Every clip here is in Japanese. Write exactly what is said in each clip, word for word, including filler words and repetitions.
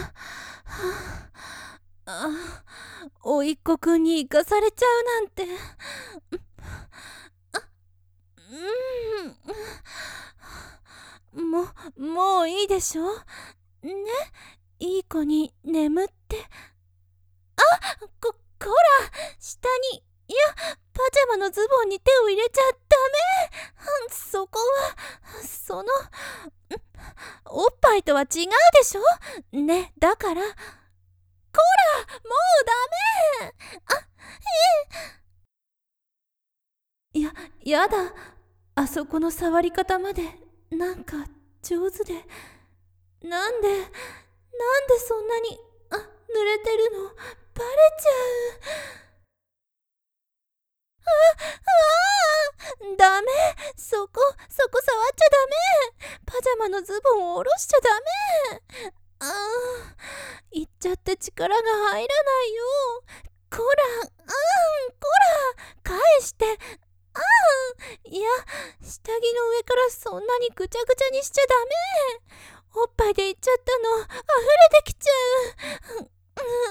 あ、おいっ子くんに行かされちゃうなんて。うん、もう、もういいでしょね、いい子に眠って。あ、こ、こら、下に、いや、パジャマのズボンに手を入れちゃダメ。そこは、その、おっぱいとは違うでしょね、だから。こら、もうダメ。あ、えや、やだ。あそこの触り方まで、なんか、上手で。なんで、なんでそんなに、あ、濡れてるの、バレちゃう。あ、あー、ダメ。そこ、そこ触っちゃダメ。パジャマのズボンを下ろしちゃダメ。あー、行っちゃって力が入らないよ。こら、あん、こら、返して。あん、いや、下着の上からそんなにぐちゃぐちゃにしちゃダメ。おっぱいで行っちゃったの、溢れてきちゃう。うん、うん、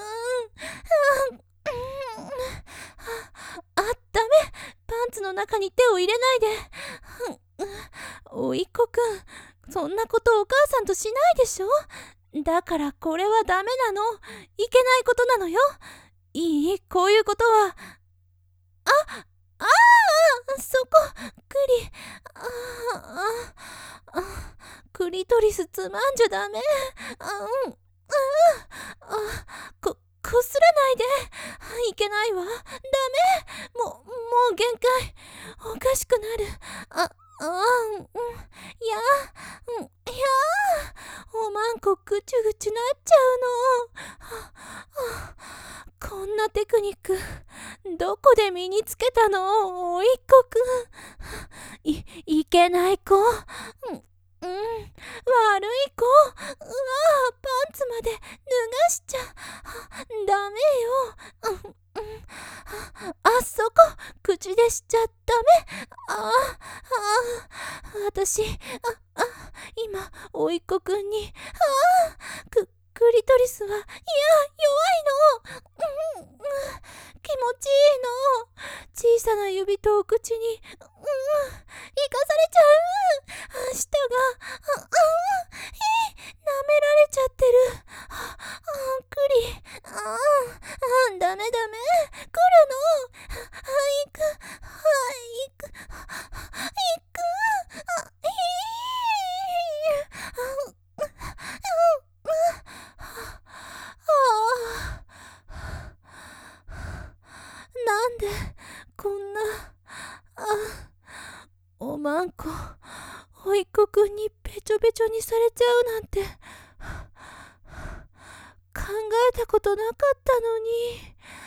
あ、あ、ダメ。パンツの中に手を入れないで。おいっ子くん、そんなことお母さんとしないでしょ。だからこれはダメなの。いけないことなのよ。いい、こういうことは。あ、ああ、そこ、クリ、ああ、あ、クリトリスつまんじゃダメ。あ、うん、あ、あ、こ、こすらないで。いけないわ。ダメ。もう、もう限界。おかしくなる。あ、あ、うん、いや、うん、いや、おまんこぐちゅぐちゅなっちゃうの。はは、こんなテクニック、どこで身につけたの、おいっ子くん。い、いけない子。うん、うん、悪い子。うわあ、パンツまで脱がしちゃ。ダメよ。うん、うん、あ、そこ、口でしちゃダメ。ああ、あ、私、あ、あ、今、おいっ子くんに、ああ、く、クリトリスは、いや、弱いの。うん、うん、気持ちいいの。小さな指とお口に、うん、生かされちゃう。舌が、あ、あ、え、舐められちゃってる。あ、あ、クリ、あ、あ、ダメダメ。来るの。あ、行く、あ、行く、行く、あ、いい、あ、あ、なんでこんな、あ、おまんこ、おいっ子くんにべちょべちょにされちゃうなんて、考えたことなかったのに。